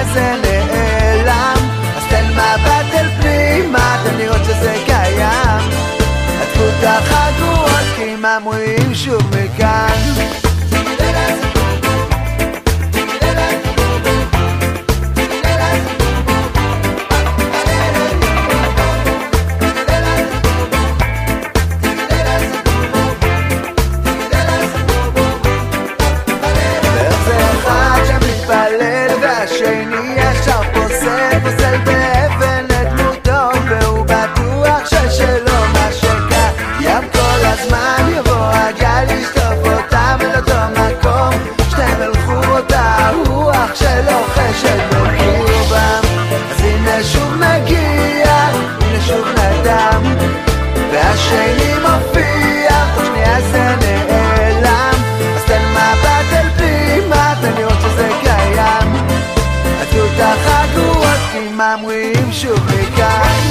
זה נעלם. אז תן מבט אל פנימה, תן לראות שזה קיים. עטפו את החגורות כי הם אמורים שוב מכאן. השני ישר פוסל באבן את דמותו, והוא בטוח ששלו מה שקיים כל הזמן. יבוא הגל ישטוף אותם אל אותו מקום, שתיהם הלכו אותה רוח שלו חשד בקרבם. אז הנה שוב מגיע, הנה שוב נדם, והשני מופיע, תוך שנייה זה נעלם. אז תן מבט אל פנימה, תן לראות שזה קיים. עטו את החגורות כי הם אמורים שוב מכאן.